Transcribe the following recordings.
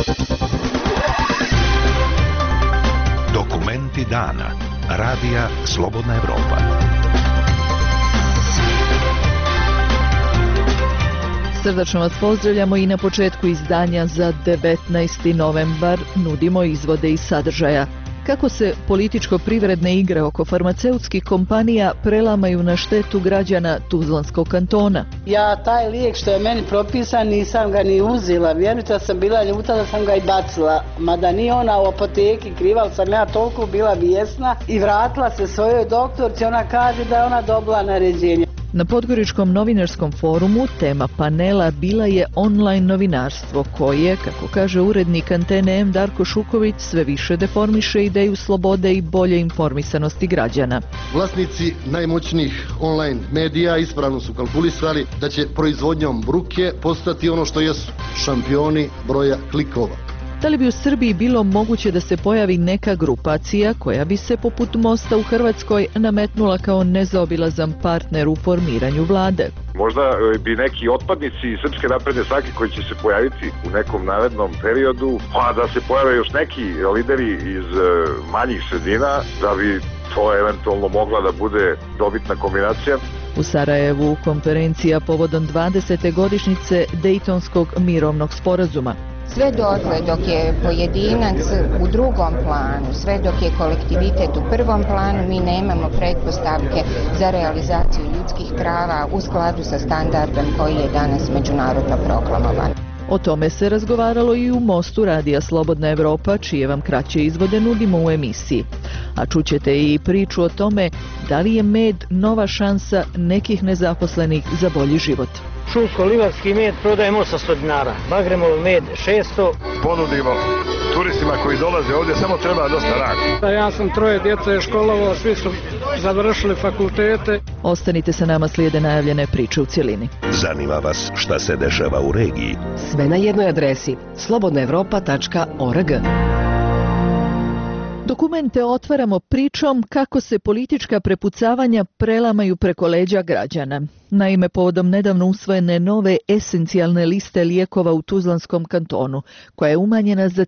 Dokumenti dana. Radija Slobodna Evropa. Srdačno vas pozdravljamo i na početku izdanja za 19. novembar nudimo izvode iz sadržaja. Kako se političko-privredne igre oko farmaceutskih kompanija prelamaju na štetu građana Tuzlanskog kantona. Ja taj lijek što je meni propisan nisam ga ni uzela, vjerujte da sam bila ljuta da sam ga i bacila. Mada nije ona u apoteki kriva, ali sam ja toliko bila bijesna i vratila se svojoj doktorci, ona kaže da je ona dobila naređenje. Na Podgoričkom novinarskom forumu tema panela bila je online novinarstvo koje, kako kaže urednik Antene M. Darko Šuković, sve više deformiše ideju slobode i bolje informisanosti građana. Vlasnici najmoćnijih online medija ispravno su kalkulisali da će proizvodnjom bruke postati ono što jesu, šampioni broja klikova. Da li bi u Srbiji bilo moguće da se pojavi neka grupacija koja bi se poput Mosta u Hrvatskoj nametnula kao nezaobilazan partner u formiranju vlade? Možda bi neki otpadnici iz Srpske napredne stranke koji će se pojaviti u nekom narednom periodu, pa da se pojave još neki lideri iz manjih sredina, da bi to eventualno mogla da bude dobitna kombinacija. U Sarajevu konferencija povodom 20. godišnjice Dejtonskog mirovnog sporazuma. Sve dotle dok je pojedinac u drugom planu, sve dok je kolektivitet u prvom planu, mi nemamo pretpostavke za realizaciju ljudskih prava u skladu sa standardom koji je danas međunarodno proklamovan. O tome se razgovaralo i u Mostu radija Slobodna Evropa, čije vam kraće izvode nudimo u emisiji. A čućete i priču o tome da li je med nova šansa nekih nezaposlenih za bolji život. Šumsko-livarski med prodajemo 800 dinara, Bagremov med 600. Ponudimo turistima koji dolaze ovdje, samo treba dosta rada. Ja sam 3 djece školovao, svi su završili fakultete. Ostanite sa nama, slijede najavljene priče u cjelini. Zanima vas šta se dešava u regiji? Sve na jednoj adresi, slobodnaevropa.org. Dokumente otvaramo pričom kako se politička prepucavanja prelamaju preko leđa građana. Naime, povodom nedavno usvojene nove esencijalne liste lijekova u Tuzlanskom kantonu, koja je umanjena za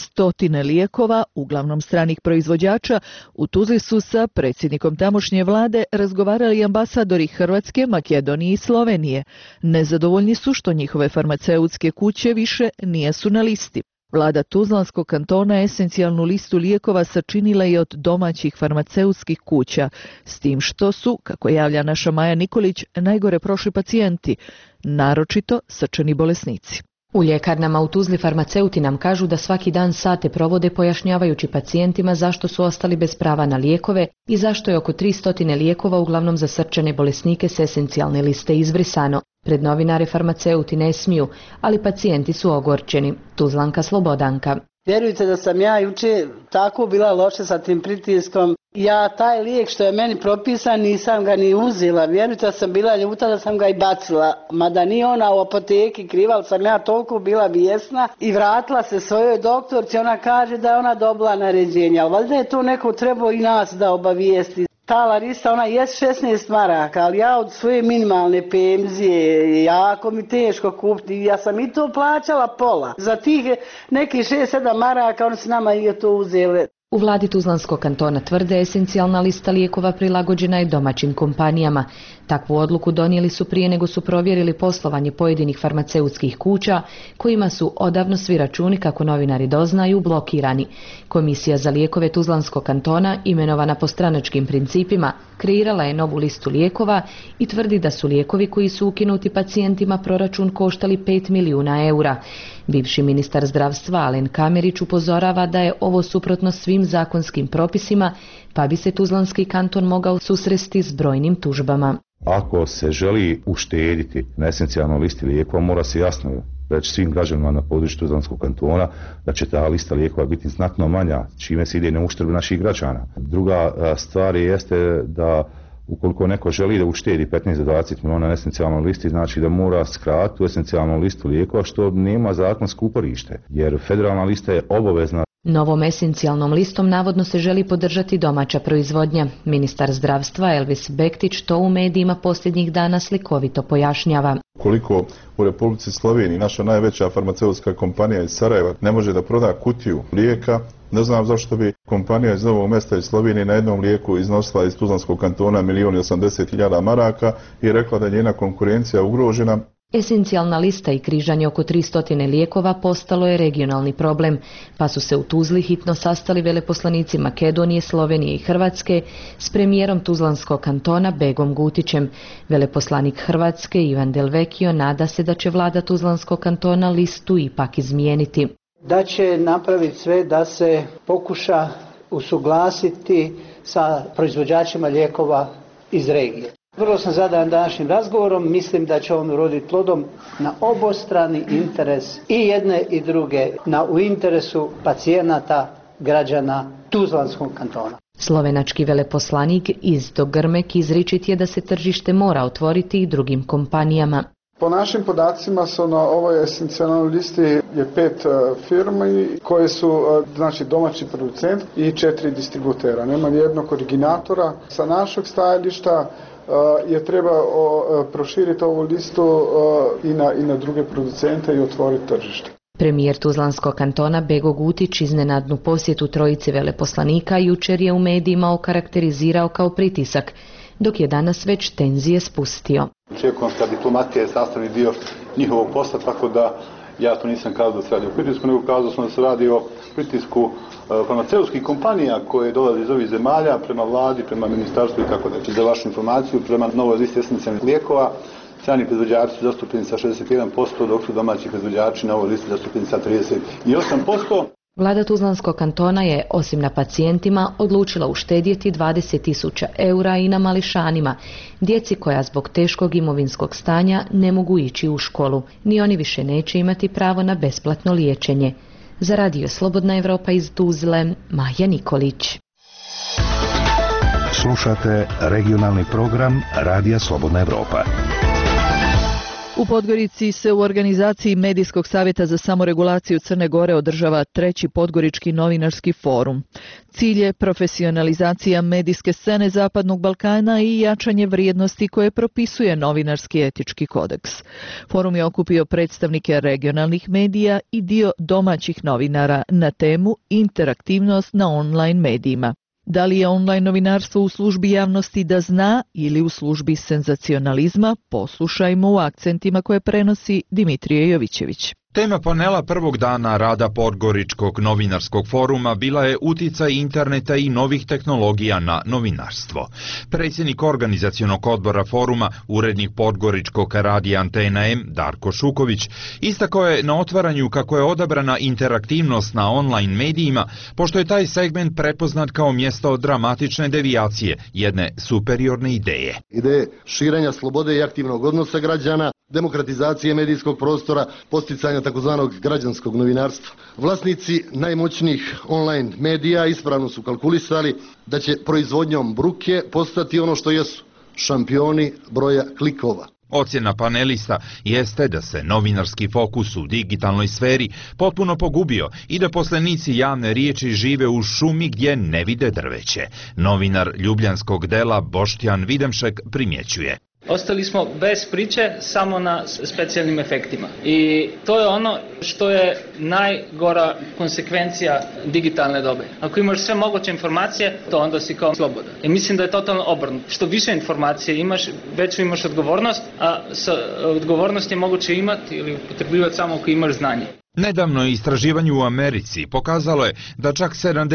300 lijekova, uglavnom stranih proizvođača, u Tuzli su sa predsjednikom tamošnje vlade razgovarali ambasadori Hrvatske, Makedonije i Slovenije. Nezadovoljni su što njihove farmaceutske kuće više nisu na listi. Vlada Tuzlanskog kantona esencijalnu listu lijekova sačinila je od domaćih farmaceutskih kuća, s tim što su, kako javlja naša Maja Nikolić, najgore prošli pacijenti, naročito srčani bolesnici. U ljekarnama u Tuzli farmaceuti nam kažu da svaki dan sate provode pojašnjavajući pacijentima zašto su ostali bez prava na lijekove i zašto je oko 300 lijekova uglavnom za srčane bolesnike s esencijalne liste izbrisano. Pred novinare farmaceuti ne smiju, ali pacijenti su ogorčeni. Tuzlanka Slobodanka. Vjerujte da sam ja juče tako bila loše sa tim pritiskom. Ja taj lijek što je meni propisan nisam ga ni uzela. Vjerujte da sam bila ljuta da sam ga i bacila. Mada nije ona u apoteki kriva, ali sam ja toliko bila bijesna i vratila se svojoj doktorci. Ona kaže da je ona dobila naređenje. Ali valjda je to neko trebao i nas da obavijesti. Ta Larisa, ona je 16 maraka, ali ja od svoje minimalne penzije, jako mi teško kupiti, ja sam i to plaćala pola. Za tih nekih 6-7 maraka, oni su nama i to uzeli. U vladi Tuzlanskog kantona tvrde esencijalna lista lijekova prilagođena je domaćim kompanijama. Takvu odluku donijeli su prije nego su provjerili poslovanje pojedinih farmaceutskih kuća, kojima su odavno svi računi, kako novinari doznaju, blokirani. Komisija za lijekove Tuzlanskog kantona, imenovana po stranačkim principima, kreirala je novu listu lijekova i tvrdi da su lijekovi koji su ukinuti pacijentima proračun koštali 5 milijuna eura. Bivši ministar zdravstva Alen Kamerić upozorava da je ovo suprotno svim zakonskim propisima, pa bi se Tuzlanski kanton mogao susresti s brojnim tužbama. Ako se želi uštediti na esencijalnoj listi lijekova, mora se jasno reći svim građanima na području Tuzlanskog kantona da će ta lista lijekova biti znatno manja, čime se ide na uštrb naših građana. Druga stvar jeste da ukoliko neko želi da uštedi 15 do 20 milijuna na esencijalnoj listi, znači da mora skratiti tu esencijalnu listu lijekova, što nema zakonsko uporište, jer federalna lista je obavezna. Novom esencijalnom listom navodno se želi podržati domaća proizvodnja. Ministar zdravstva Elvis Bektić to u medijima posljednjih dana slikovito pojašnjava. Ukoliko u Republici Sloveniji naša najveća farmaceutska kompanija iz Sarajeva ne može da proda kutiju lijeka, ne znam zašto bi kompanija iz Novog Mesta iz Slovenije na jednom lijeku iznosila iz Tuzlanskog kantona 1.080.000 maraka i rekla da je njena konkurencija ugrožena. Esencijalna lista i križanje oko 300 lijekova postalo je regionalni problem, pa su se u Tuzli hitno sastali veleposlanici Makedonije, Slovenije i Hrvatske s premijerom Tuzlanskog kantona Begom Gutićem. Veleposlanik Hrvatske Ivan Delvekio nada se da će vlada Tuzlanskog kantona listu ipak izmijeniti. Da će napraviti sve da se pokuša usuglasiti sa proizvođačima lijekova iz regije. Vrlo sam zadovoljan današnjim razgovorom, mislim da će on uroditi plodom na obostrani interes i jedne i druge, u interesu pacijenata, građana Tuzlanskog kantona. Slovenački veleposlanik Izdo Grmek izričit je da se tržište mora otvoriti i drugim kompanijama. Po našim podacima su na ovoj esencijalnoj listi je 5 firmi koje su domaći producent i 4 distributera. Nema nijednog originatora. Sa našeg stajališta je treba proširiti ovu listu i na druge producente i otvoriti tržište. Premijer Tuzlanskog kantona Bego Gutić iznenadnu posjetu trojice veleposlanika jučer je u medijima okarakterizirao kao pritisak, dok je danas već tenzije spustio. Ekonomska diplomatija je sastavni dio njihovog posla, tako da ja to nisam kazao da se radi o pritisku, nego kazao sam da se radi o pritisku farmaceutskih kompanija koje dolaze iz ovih zemalja prema vladi, prema ministarstvu i tako da. Za vašu informaciju, prema novoj listi esencijalnih lijekova, strani proizvođači su zastupljeni sa 61%, dok su domaći proizvođači na ovoj listi zastupljeni sa 38%. Vlada Tuzlanskog kantona je, osim na pacijentima, odlučila uštedjeti 20.000 eura i na mališanima, djeci koja zbog teškog imovinskog stanja ne mogu ići u školu. Ni oni više neće imati pravo na besplatno liječenje. Za Radio Slobodna Evropa iz Tuzle, Maja Nikolić. Slušate regionalni program Radija Slobodna Evropa. U Podgorici se u organizaciji Medijskog savjeta za samoregulaciju Crne Gore održava 3. Podgorički novinarski forum. Cilj je profesionalizacija medijske scene Zapadnog Balkana i jačanje vrijednosti koje propisuje novinarski etički kodeks. Forum je okupio predstavnike regionalnih medija i dio domaćih novinara na temu interaktivnost na online medijima. Da li je online novinarstvo u službi javnosti da zna ili u službi senzacionalizma, poslušajmo u akcentima koje prenosi Dimitrije Jovićević. Tema panela prvog dana rada Podgoričkog novinarskog foruma bila je uticaj interneta i novih tehnologija na novinarstvo. Predsjednik organizacionog odbora foruma, urednik Podgoričkog radija Antena M, Darko Šuković, istakao je na otvaranju kako je odabrana interaktivnost na online medijima, pošto je taj segment prepoznat kao mjesto dramatične devijacije, jedne superiorne ideje. Ideje širenja slobode i aktivnog odnosa građana, demokratizacije medijskog prostora, posticanja takozvanog građanskog novinarstva. Vlasnici najmoćnijih online medija ispravno su kalkulisali da će proizvodnjom bruke postati ono što jesu, šampioni broja klikova. Ocjena panelista jeste da se novinarski fokus u digitalnoj sferi potpuno pogubio i da poslanici javne riječi žive u šumi gdje ne vide drveće. Novinar ljubljanskog dela Boštjan Videmšek primjećuje. Ostali smo bez priče, samo na specijalnim efektima. I to je ono što je najgora konsekvencija digitalne dobe. Ako imaš sve moguće informacije, to onda si kao slobodan. I mislim da je totalno obrnuto. Što više informacije imaš, veću imaš odgovornost, a odgovornost je moguće imati ili upotrebljivati samo ako imaš znanje. Nedavno istraživanje u Americi pokazalo je da čak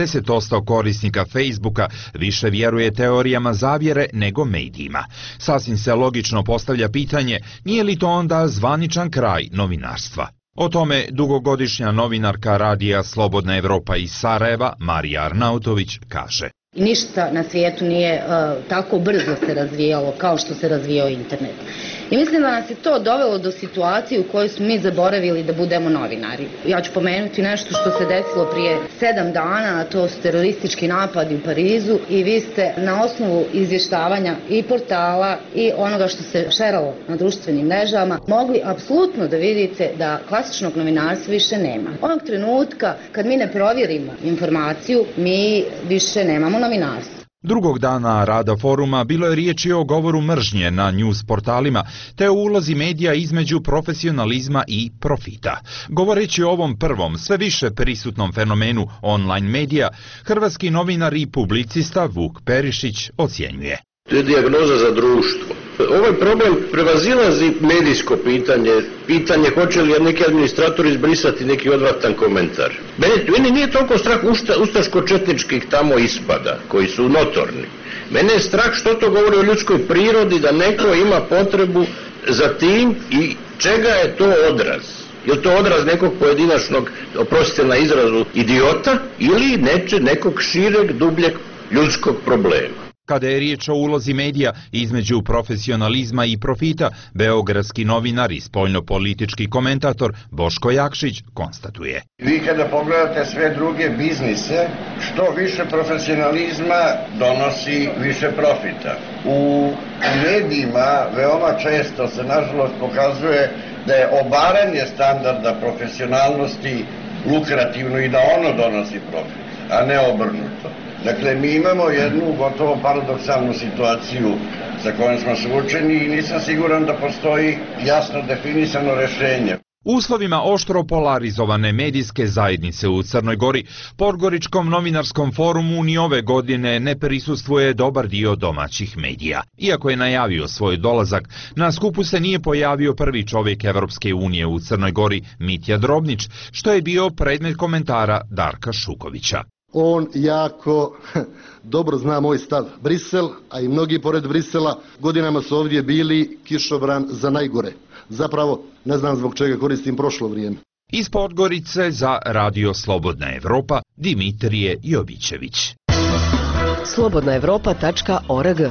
70% korisnika Facebooka više vjeruje teorijama zavjere nego medijima. Sasvim se logično postavlja pitanje, nije li to onda zvaničan kraj novinarstva? O tome dugogodišnja novinarka radija Slobodna Evropa iz Sarajeva, Marija Arnautović, kaže. Ništa na svijetu nije tako brzo se razvijalo kao što se razvijao internet. I mislim da nas je to dovelo do situacije u kojoj smo mi zaboravili da budemo novinari. Ja ću pomenuti nešto što se desilo prije 7 dana, a to su teroristički napadi u Parizu i vi ste na osnovu izvještavanja i portala i onoga što se šeralo na društvenim mrežama mogli apsolutno da vidite da klasičnog novinarstva više nema. Onog trenutka kad mi ne provjerimo informaciju, mi više nemamo novinarstvo. Drugog dana rada foruma bilo je riječi o govoru mržnje na news portalima te o ulozi medija između profesionalizma i profita. Govoreći o ovom prvom, sve više prisutnom fenomenu online medija, hrvatski novinar i publicista Vuk Perišić ocjenjuje. To je dijagnoza za društvo. Ovaj problem prevazilazi medijsko pitanje hoće li neki administrator izbrisati neki odvratan komentar. Meni nije toliko strah ustaško-četničkih tamo ispada, koji su notorni. Mene je strah što to govori o ljudskoj prirodi, da neko ima potrebu za tim i čega je to odraz. Je li to odraz nekog pojedinačnog, oprostite na izrazu, idiota ili nekog šireg, dubljeg ljudskog problema? Kada je riječ o ulozi medija između profesionalizma i profita, beogradski novinar i spoljnopolitički komentator Boško Jakšić konstatuje. Vi kada pogledate sve druge biznise, što više profesionalizma donosi više profita. U medijima veoma često se nažalost pokazuje da je obaranje standarda profesionalnosti lukrativno i da ono donosi profit, a ne obrnuto. Dakle, mi imamo jednu gotovo paradoksalnu situaciju sa kojom smo suočeni i nisam siguran da postoji jasno definisano rešenje. U uslovima oštro polarizovane medijske zajednice u Crnoj Gori, Podgoričkom novinarskom forumu ni ove godine ne prisustvuje dobar dio domaćih medija. Iako je najavio svoj dolazak, na skupu se nije pojavio prvi čovjek Evropske unije u Crnoj Gori, Mitja Drobnić, što je bio predmet komentara Darka Šukovića. On jako dobro zna moj stav. Brisel, a i mnogi pored Brisela, godinama su ovdje bili kišobran za najgore. Zapravo, ne znam zbog čega koristim prošlo vrijeme. Iz Podgorice za Radio Slobodna Evropa, Dimitrije Jovićević. slobodnaevropa.org.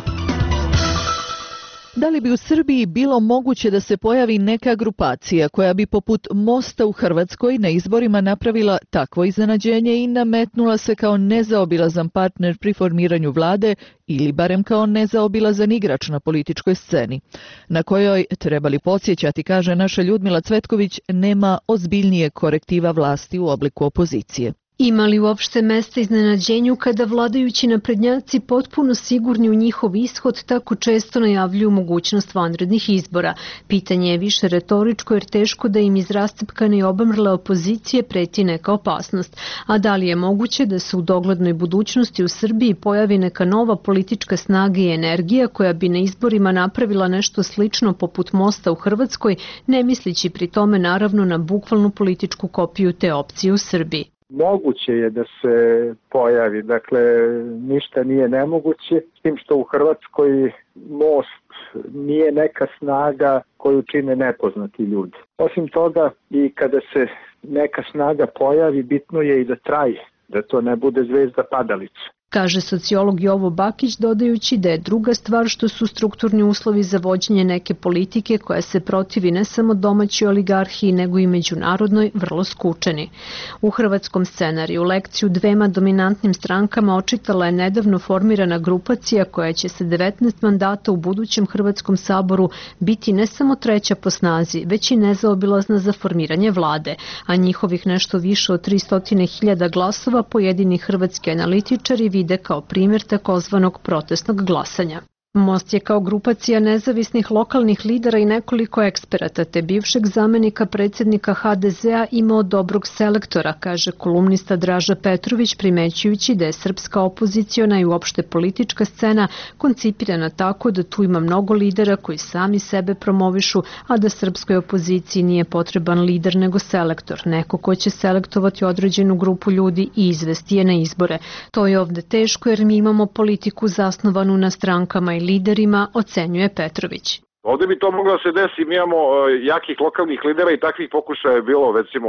Da li bi u Srbiji bilo moguće da se pojavi neka grupacija koja bi poput Mosta u Hrvatskoj na izborima napravila takvo iznenađenje i nametnula se kao nezaobilazan partner pri formiranju vlade ili barem kao nezaobilazan igrač na političkoj sceni, na kojoj, trebali podsjećati, kaže naša Ljudmila Cvetković, nema ozbiljnije korektiva vlasti u obliku opozicije. Ima li uopšte mesta iznenađenju kada vladajući naprednjaci potpuno sigurni u njihov ishod tako često najavljuju mogućnost vanrednih izbora? Pitanje je više retoričko jer teško da im iz rastepkane i obamrle opozicije preti neka opasnost. A da li je moguće da se u doglednoj budućnosti u Srbiji pojavi neka nova politička snaga i energija koja bi na izborima napravila nešto slično poput Mosta u Hrvatskoj, ne mislići pri tome naravno na bukvalnu političku kopiju te opcije u Srbiji? Moguće je da se pojavi, dakle ništa nije nemoguće, s tim što u Hrvatskoj Most nije neka snaga koju čine nepoznati ljudi. Osim toga i kada se neka snaga pojavi, bitno je i da traje, da to ne bude zvezda padalica. Kaže sociolog Jovo Bakić, dodajući da je druga stvar što su strukturni uslovi za vođenje neke politike koja se protivi ne samo domaćoj oligarhiji nego i međunarodnoj vrlo skučeni. U hrvatskom scenariju lekciju dvema dominantnim strankama očitala je nedavno formirana grupacija koja će sa 19 mandata u budućem Hrvatskom saboru biti ne samo treća po snazi, već i nezaobilazna za formiranje vlade, a njihovih nešto više od 300.000 glasova pojedini hrvatski analitičari vide kao primjer takozvanog protestnog glasanja. Most je kao grupacija nezavisnih lokalnih lidera i nekoliko eksperata te bivšeg zamenika predsjednika HDZ-a imao dobrog selektora, kaže kolumnista Draža Petrović, primećujući da je srpska opoziciona i uopšte politička scena koncipirana tako da tu ima mnogo lidera koji sami sebe promovišu, a da srpskoj opoziciji nije potreban lider nego selektor, neko ko će selektovati određenu grupu ljudi i izvesti je na izbore. To je ovde teško jer mi imamo politiku zasnovanu na strankama i liderima, ocenjuje Petrović. Ovdje bi to moglo da se desi, mi imamo jakih lokalnih lidera i takvih pokušaja je bilo, recimo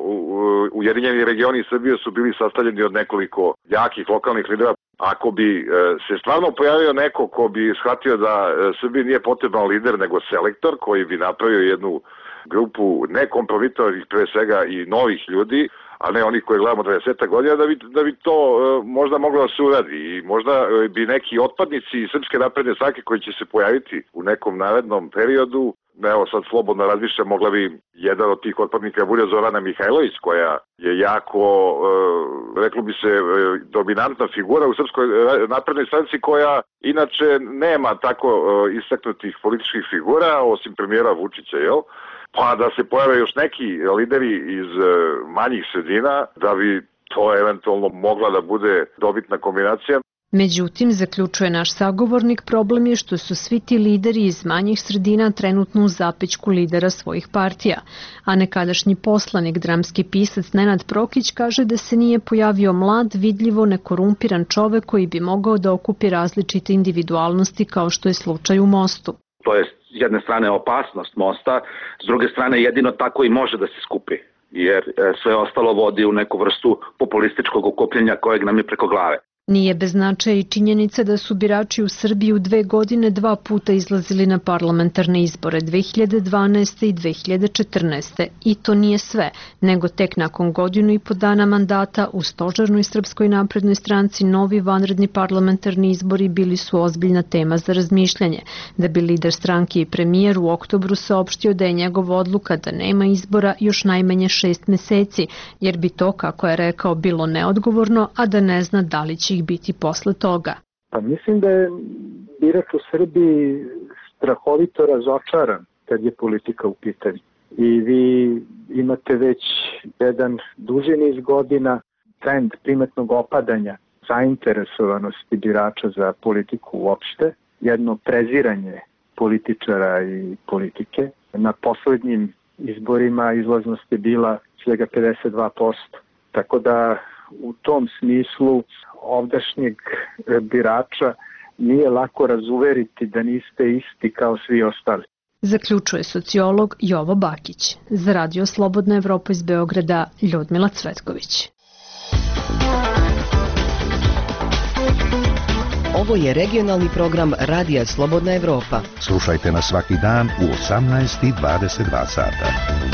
Ujedinjeni regioni Srbije su bili sastavljeni od nekoliko jakih lokalnih lidera. Ako bi se stvarno pojavio neko ko bi shvatio da Srbiji nije potreban lider nego selektor koji bi napravio jednu grupu nekompromitovanih pre svega i novih ljudi, a ne onih koje gledamo 20 godina, da bi to možda moglo da se uradi i možda bi neki otpadnici Srpske napredne stranke koji će se pojaviti u nekom narednom periodu evo sad slobodno razmišljam, mogla bi jedan od tih otpadnika bude Zorana Mihajlović, koja je jako, reklo bi se, dominantna figura u Srpskoj naprednoj stranci, koja inače nema tako istaknutih političkih figura, osim premijera Vučića, jel? Pa da se pojave još neki lideri iz manjih sredina, da bi to eventualno mogla da bude dobitna kombinacija. Međutim, zaključuje naš sagovornik, problem je što su svi ti lideri iz manjih sredina trenutno u zapećku lidera svojih partija. A nekadašnji poslanik, dramski pisac Nenad Prokić kaže da se nije pojavio mlad, vidljivo nekorumpiran čovek koji bi mogao da okupi različite individualnosti kao što je slučaj u Mostu. To je s jedne strane opasnost Mosta, s druge strane jedino tako i može da se skupi, jer sve ostalo vodi u neku vrstu populističkog okupljenja kojeg nam je preko glave. Nije bez značaja i činjenica da su birači u Srbiji u 2 godine 2 puta izlazili na parlamentarne izbore, 2012. i 2014. I to nije sve, nego tek nakon 1,5 godine mandata u stožernoj Srpskoj naprednoj stranci novi vanredni parlamentarni izbori bili su ozbiljna tema za razmišljanje, da bi lider stranke i premijer u oktobru saopštio da je njegova odluka da nema izbora još najmanje 6 meseci, jer bi to, kako je rekao, bilo neodgovorno, a da ne zna da li će ih biti posle toga. Pa mislim da je birač u Srbiji strahovito razočaran kad je politika u pitanju. I vi imate već jedan duži niz godina trend primetnog opadanja zainteresovanosti birača za politiku uopšte, jedno preziranje političara i politike. Na poslednjim izborima izlaznost je bila svega 52%. Tako da u tom smislu ovdašnjeg birača nije lako razuveriti da niste isti kao svi ostali. Zaključuje sociolog Jovo Bakić. Za Radio Slobodna Evropa iz Beograda, Ljudmila Cvetković. Ovo je regionalni program Radija Slobodna Evropa. Slušajte nas svaki dan u 18:22 sata.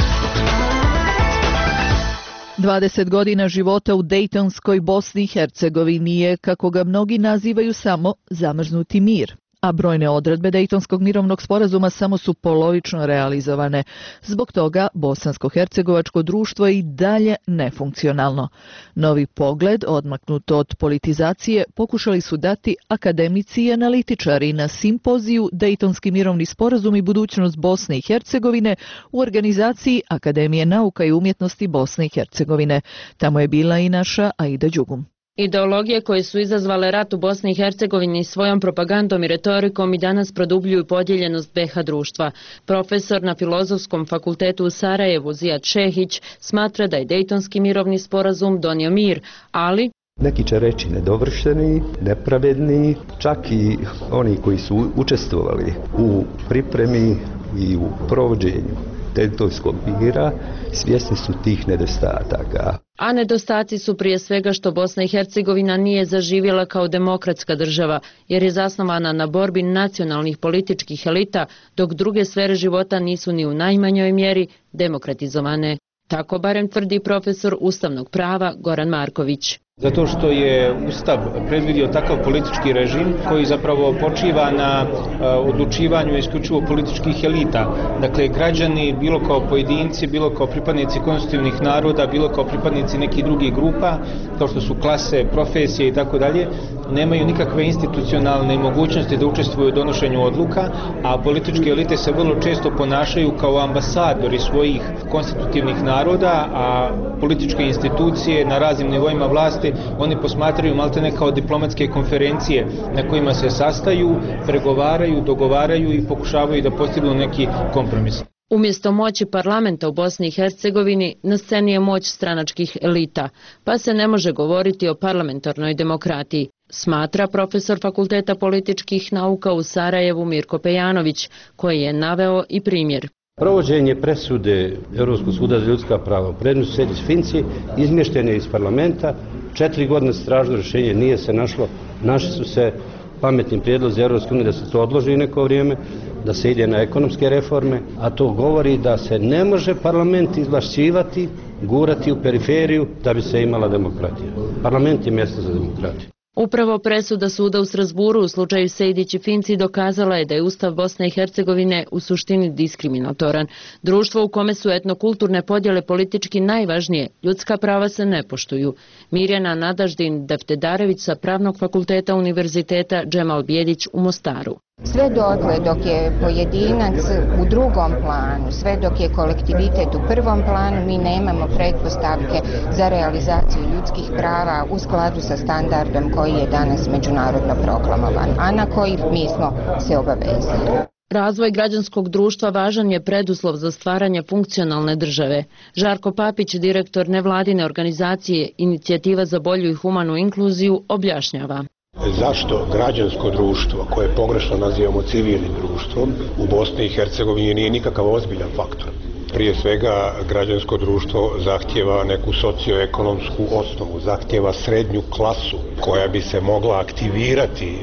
20 godina života u Dejtonskoj Bosni i Hercegovini je, kako ga mnogi nazivaju, samo zamrznuti mir. A brojne odredbe Dejtonskog mirovnog sporazuma samo su polovično realizovane. Zbog toga bosansko-hercegovačko društvo je i dalje nefunkcionalno. Novi pogled, odmaknut od politizacije, pokušali su dati akademici i analitičari na simpoziju Dejtonski mirovni sporazum i budućnost Bosne i Hercegovine u organizaciji Akademije nauka i umjetnosti Bosne i Hercegovine. Tamo je bila i naša Aida Đugum. Ideologije koje su izazvale rat u Bosni i Hercegovini svojom propagandom i retorikom i danas produbljuju podijeljenost BiH društva. Profesor na Filozofskom fakultetu u Sarajevu, Zijad Šehić, smatra da je Dejtonski mirovni sporazum donio mir, ali neki će reći nedovršeni, nepravedni, čak i oni koji su učestvovali u pripremi i u provođenju Dejtonskog mira svjesni su tih nedostataka. A nedostaci su prije svega što Bosna i Hercegovina nije zaživjela kao demokratska država, jer je zasnovana na borbi nacionalnih političkih elita, dok druge sfere života nisu ni u najmanjoj mjeri demokratizovane. Tako barem tvrdi profesor ustavnog prava Goran Marković. Zato što je Ustav predvidio takav politički režim koji zapravo počiva na odlučivanju isključivo političkih elita. Dakle, građani, bilo kao pojedinci, bilo kao pripadnici konstitutivnih naroda, bilo kao pripadnici nekih drugih grupa, kao što su klase, profesije i tako dalje, nemaju nikakve institucionalne mogućnosti da učestvuju u donošenju odluka, a političke elite se vrlo često ponašaju kao ambasadori svojih konstitutivnih naroda, a političke institucije na raznim nivoima vlasti oni posmatraju maltene kao diplomatske konferencije na kojima se sastaju, pregovaraju, dogovaraju i pokušavaju da postignu neki kompromis. Umjesto moći parlamenta u Bosni i Hercegovini, na sceni je moć stranačkih elita, pa se ne može govoriti o parlamentarnoj demokratiji, smatra profesor Fakulteta političkih nauka u Sarajevu Mirko Pejanović, koji je naveo i primjer. Provođenje presude Europskog suda za ljudska prava u predmetu Sejdić Finci izmješten je iz parlamenta, 4 godine stražno rješenje nije se našlo, našli su se pametni prijedlozi Europske unije da se to odloži neko vrijeme, da se ide na ekonomske reforme, a to govori da se ne može parlament izvlašćivati, gurati u periferiju da bi se imala demokratija. Parlament je mjesto za demokratiju. Upravo presuda suda u Strasburu u slučaju Sejdić i Finci dokazala je da je Ustav Bosne i Hercegovine u suštini diskriminatoran. Društvo u kome su etnokulturne podjele politički najvažnije, ljudska prava se ne poštuju. Mirjana Nadaždin Deftedarević sa Pravnog fakulteta Univerziteta Džemal Bijedić u Mostaru. Sve dotle dok je pojedinac u drugom planu, sve dok je kolektivitet u prvom planu, mi nemamo pretpostavke za realizaciju ljudskih prava u skladu sa standardom koji je danas međunarodno proklamovan, a na koji mi smo se obavezali. Razvoj građanskog društva važan je preduslov za stvaranje funkcionalne države. Žarko Papić, direktor nevladine organizacije Inicijativa za bolju i humanu inkluziju, objašnjava. Zašto građansko društvo, koje pogrešno nazivamo civilnim društvom, u Bosni i Hercegovini nije nikakav ozbiljan faktor? Prije svega, građansko društvo zahtjeva neku socioekonomsku osnovu, zahtjeva srednju klasu koja bi se mogla aktivirati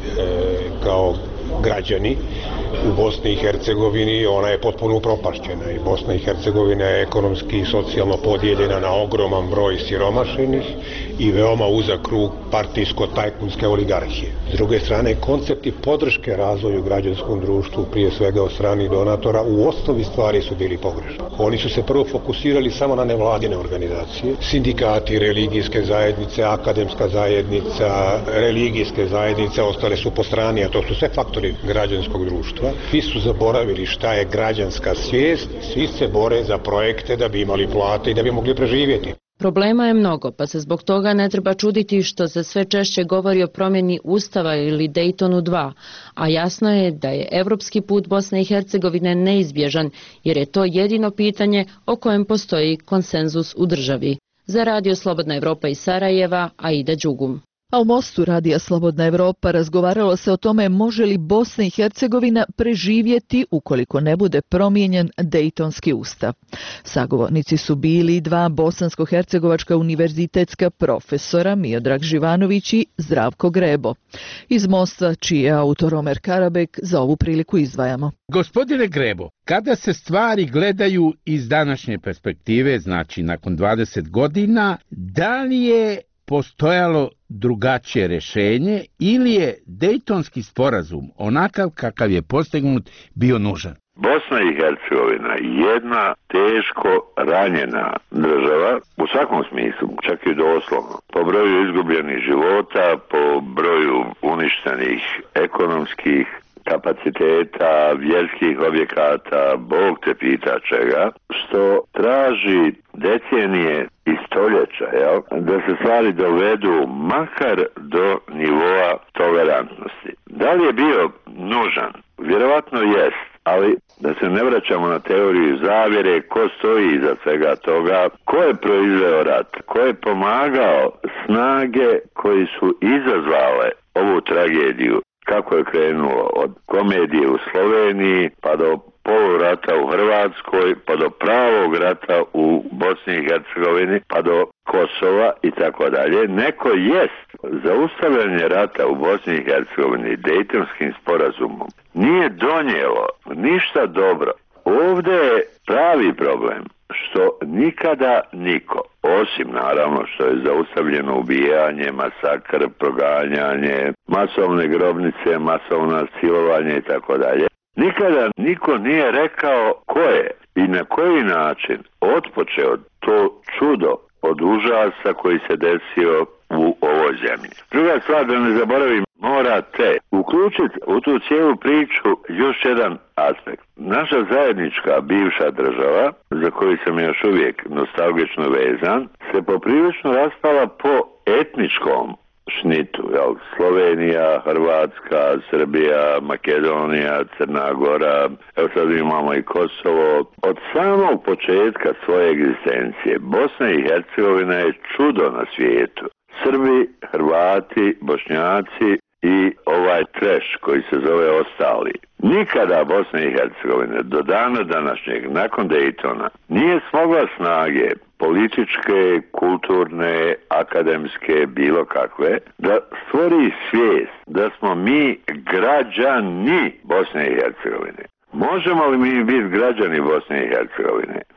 kao građani. U Bosni i Hercegovini ona je potpuno upropašćena i Bosna i Hercegovina je ekonomski i socijalno podijeljena na ogroman broj siromašenih i veoma uzak krug partijsko-tajkunske oligarhije. S druge strane, koncepti podrške razvoju građanskom društvu, prije svega od strani donatora, u osnovi stvari su bili pogrešni. Oni su se prvo fokusirali samo na nevladine organizacije, sindikati, religijske zajednice, akademska zajednica, religijske zajednice, ostale su po strani, a to su sve faktori građanskog društva. Svi su zaboravili šta je građanska svijest, svi se bore za projekte da bi imali plate i da bi mogli preživjeti. Problema je mnogo, pa se zbog toga ne treba čuditi što se sve češće govori o promjeni Ustava ili Daytonu 2, a jasno je da je evropski put Bosne i Hercegovine neizbježan, jer je to jedino pitanje o kojem postoji konsenzus u državi. Za Radio Slobodna Evropa iz Sarajeva, Aida Đugum. A u Mostu Radija Slobodna Evropa razgovaralo se o tome može li Bosna i Hercegovina preživjeti ukoliko ne bude promijenjen Dejtonski ustav. Sagovornici su bili dva bosansko-hercegovačka univerzitetska profesora, Miodrag Živanović i Zdravko Grebo. Iz Mosta, čiji je autor Omer Karabek, za ovu priliku izdvajamo. Gospodine Grebo, kada se stvari gledaju iz današnje perspektive, znači nakon 20 godina, da li je postojalo drugačije rješenje ili je Dejtonski sporazum, onakav kakav je postignut, bio nužan? Bosna i Hercegovina jedna teško ranjena država u svakom smislu, čak i doslovno. Po broju izgubljenih života, po broju uništenih ekonomskih kapaciteta, vjerskih objekata, Bog te pita čega, što traži decenije i stoljeća, da se stvari dovedu makar do nivoa tolerantnosti. Da li je bio nužan? Vjerovatno jest, ali da se ne vraćamo na teoriju zavjere, ko stoji iza svega toga, ko je proizveo rat, ko je pomagao snage koji su izazvale ovu tragediju. Kako je krenulo od komedije u Sloveniji, pa do polurata u Hrvatskoj, pa do pravog rata u Bosni i Hercegovini, pa do Kosova i tako dalje. Neko jest zaustavljanje rata u Bosni i Hercegovini Dejtonskim sporazumom nije donijelo ništa dobro. Ovdje je pravi problem što nikada niko, osim naravno što je zaustavljeno ubijanje, masakr, proganjanje, masovne grobnice, masovna silovanje i tako dalje, nikada niko nije rekao ko je i na koji način otpočeo to čudo od užasa koji se desio u ovoj zemlji. Druga stvar, da ne zaboravim, morate uključiti u tu cijelu priču još jedan aspekt. Naša zajednička bivša država, za koju sam još uvijek nostalgično vezan, se poprilično raspala po etničkom šnitu. Slovenija, Hrvatska, Srbija, Makedonija, Crna Gora, evo sad imamo i Kosovo. Od samog početka svoje egzistencije Bosna i Hercegovina je čudo na svijetu. Srbi, Hrvati, Bošnjaci i ovaj treš koji se zove ostali. Nikada Bosna i Hercegovina do dana današnjeg, nakon Dejtona, nije smogla snage političke, kulturne, akademske, bilo kakve, da stvori svijest da smo mi građani Bosne i Hercegovine. Možemo li mi biti građani Bosne i Hercegovine?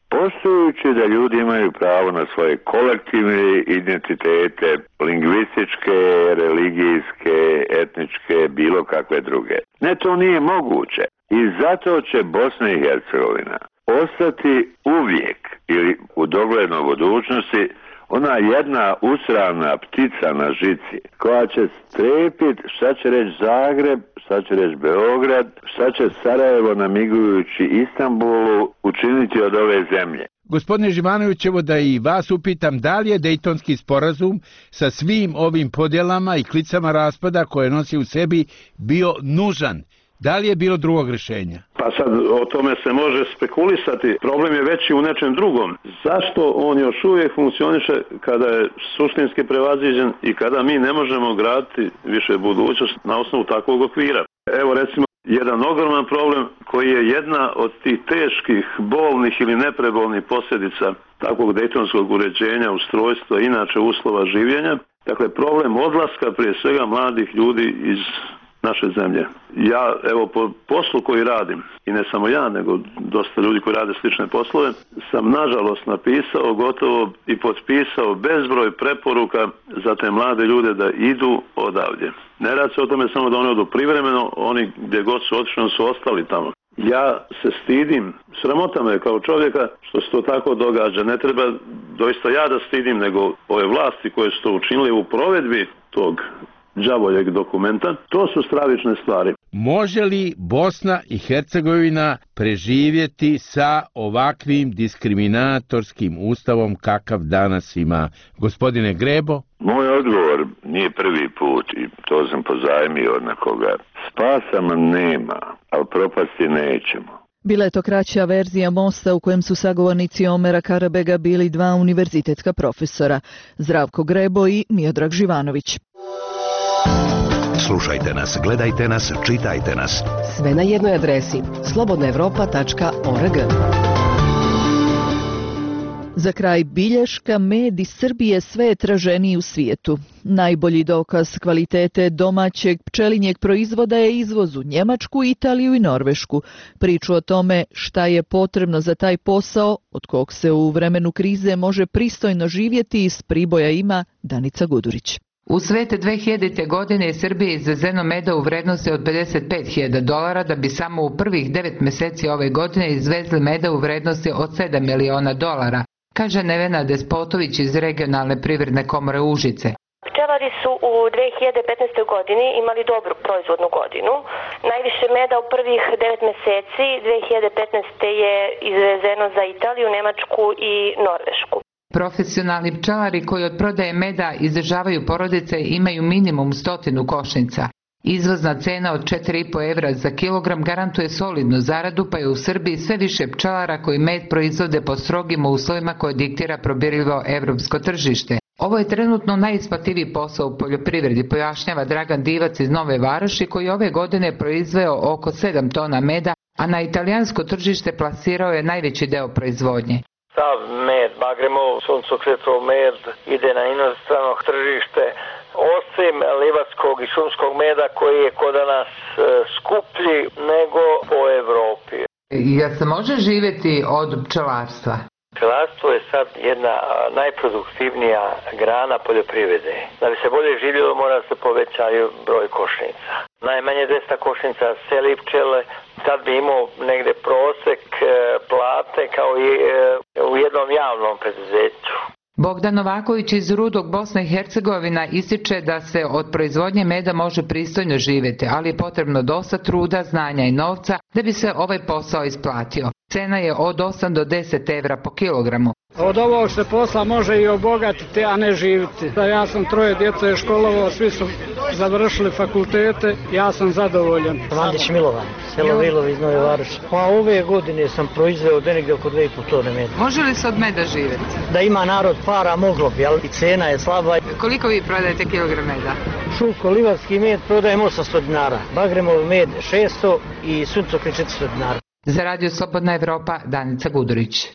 poštujući da ljudi imaju pravo na svoje kolektivne identitete, lingvističke, religijske, etničke, bilo kakve druge. Ne, to nije moguće. I zato će Bosna i Hercegovina ostati uvijek ili u doglednoj budućnosti ona jedna usravna ptica na žici koja će strepiti šta će reći Zagreb, šta će reći Beograd, šta će Sarajevo namigujući Istanbulu učiniti od ove zemlje. Gospodine Živanović, evo da i vas upitam, da li je Dejtonski sporazum sa svim ovim podjelama i klicama raspada koje nosi u sebi bio nužan? Da li je bilo drugog rješenja? Pa sad o tome se može spekulisati. Problem je veći u nečem drugom. Zašto on još uvijek funkcioniše kada je suštinski prevaziđen i kada mi ne možemo graditi više budućnost na osnovu takvog okvira? Evo recimo jedan ogroman problem koji je jedna od tih teških, bolnih ili neprebolnih posljedica takvog dejtonskog uređenja, ustrojstva, inače uslova življenja. Dakle, problem odlaska prije svega mladih ljudi iz naše zemlje. Ja, evo, po poslu koji radim, i ne samo ja, nego dosta ljudi koji rade slične poslove, sam nažalost napisao gotovo i potpisao bezbroj preporuka za te mlade ljude da idu odavdje. Ne radi se o tome samo da oni odu privremeno, oni gdje god su otišli su ostali tamo. Ja se stidim, sramota me kao čovjeka što se to tako događa. Ne treba doista ja da stidim, nego ove vlasti koje su to učinili u provedbi tog đavoljeg dokumenta. To su stravične stvari. Može li Bosna i Hercegovina preživjeti sa ovakvim diskriminatorskim ustavom kakav danas ima? Gospodine Grebo? Moj odgovor nije prvi put i to sam pozajmio od nekoga. Spasa nema, ali propasti nećemo. Bila je to kraća verzija mosta u kojem su sagovornici Omera Karabega bili dva univerzitetska profesora, Zdravko Grebo i Miodrag Živanović. Slušajte nas, gledajte nas, čitajte nas. Sve na jednoj adresi slobodnaevropa.org. Za kraj bilješka, med iz Srbije sve je traženiji u svijetu. Najbolji dokaz kvalitete domaćeg pčelinjeg proizvoda je izvoz u Njemačku, Italiju i Norvešku. Priču o tome šta je potrebno za taj posao, od kog se u vremenu krize može pristojno živjeti, iz Priboja ima Danica Gudurić. U svete 2000. godine Srbije izvezeno meda u vrednosti od $55.000, da bi samo u prvih 9 mjeseci ove godine izvezli meda u vrednosti od $7 miliona, kaže Nevena Despotović iz regionalne privredne komore Užice. Pčelari su u 2015. godini imali dobru proizvodnu godinu. Najviše meda u prvih 9 mjeseci 2015. je izvezeno za Italiju, Njemačku i Norvešku. Profesionalni pčelari koji od prodaje meda izdržavaju porodice imaju minimum 100 košnica. Izvozna cena od 4,5 evra za kilogram garantuje solidnu zaradu, pa je u Srbiji sve više pčelara koji med proizvode pod strogim uslovima koje diktira probirljivo evropsko tržište. Ovo je trenutno najisplativiji posao u poljoprivredi, pojašnjava Dragan Divac iz Nove Varoši, koji ove godine proizveo oko 7 tona meda, a na italijansko tržište plasirao je najveći deo proizvodnje. Sav med, Bagremov, suncokretov med ide na inostrano tržište, osim livatskog i šumskog meda koji je kod nas skuplji nego po Evropi. Jel se može živjeti od pčelarstva? Pčelarstvo je sad jedna najproduktivnija grana poljoprivrede. Da bi se bolje živjelo mora se povećaju broj košnica. Najmanje 200 košnica seli pčele, sad bi imao negde prosek plate kao i u jednom javnom preduzeću. Bogdan Novaković iz Rudog, Bosna i Hercegovina, ističe da se od proizvodnje meda može pristojno živjeti, ali je potrebno dosta truda, znanja i novca da bi se ovaj posao isplatio. Cena je od 8 do 10 evra po kilogramu. Od ovog se posla može i obogatiti, a ne živiti. Ja sam 3 djece školovao, svi su završili fakultete, ja sam zadovoljan. Mandić Milovan, selo Vilovi iz Nove Varoši. Pa ove godine sam proizveo negdje oko 2,5 tone meda. Može li se od meda živjeti? Da ima narod para, moglo bi, ali cena je slaba. Koliko vi prodajete kilogram meda? Šumko-livarski med prodajem 800 dinara, Bagremov med 600 i suncokret 400 dinara. Za Radio Slobodna Evropa, Danica Gudurić.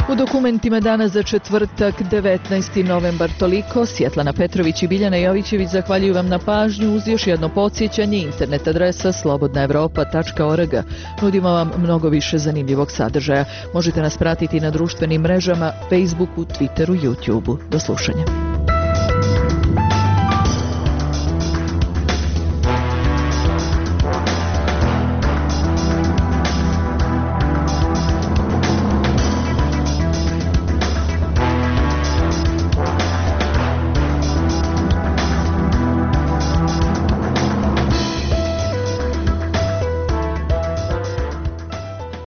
U dokumentima dana za četvrtak 19. novembar toliko. Svjetlana Petrović i Biljana Jovićević zahvaljuju vam na pažnju uz još jedno podsjećanje. Internet adresa slobodnaevropa.org. Nudimo vam mnogo više zanimljivog sadržaja. Možete nas pratiti na društvenim mrežama, Facebooku, Twitteru, YouTubeu. Do slušanja.